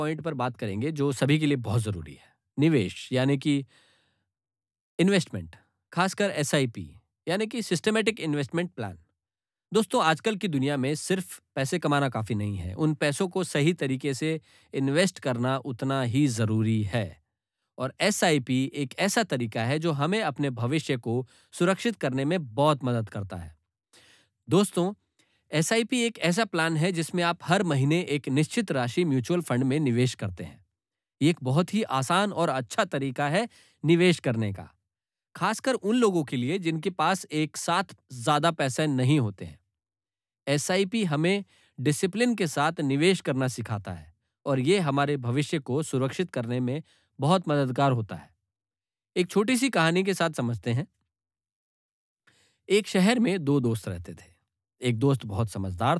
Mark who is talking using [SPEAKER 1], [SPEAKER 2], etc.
[SPEAKER 1] Point पर बात करेंगे जो सभी के लिए बहुत ज़रूरी है। निवेश यानी कि इन्वेस्टमेंट, खासकर एसआईपी यानी कि सिस्टमैटिक इन्वेस्टमेंट प्लान। दोस्तों, आजकल की दुनिया में सिर्फ पैसे कमाना काफ़ी नहीं है, उन पैसों को सही तरीके से इन्वेस्ट करना उतना ही ज़रूरी है। और एसआईपी एक ऐसा तरीका है जो हमें अपने भविष्य को सुरक्षित करने में बहुत मदद करता है। दोस्तों, एसआईपी एक ऐसा प्लान है जिसमें आप हर महीने एक निश्चित राशि म्यूचुअल फंड में निवेश करते हैं। ये एक बहुत ही आसान और अच्छा तरीका है निवेश करने का, खासकर उन लोगों के लिए जिनके पास एक साथ ज़्यादा पैसे नहीं होते हैं। एसआईपी हमें डिसिप्लिन के साथ निवेश करना सिखाता है और ये हमारे भविष्य को सुरक्षित करने में बहुत मददगार होता है। एक छोटी सी कहानी के साथ समझते हैं। एक शहर में दो दोस्त रहते थे। एक दोस्त बहुत समझदार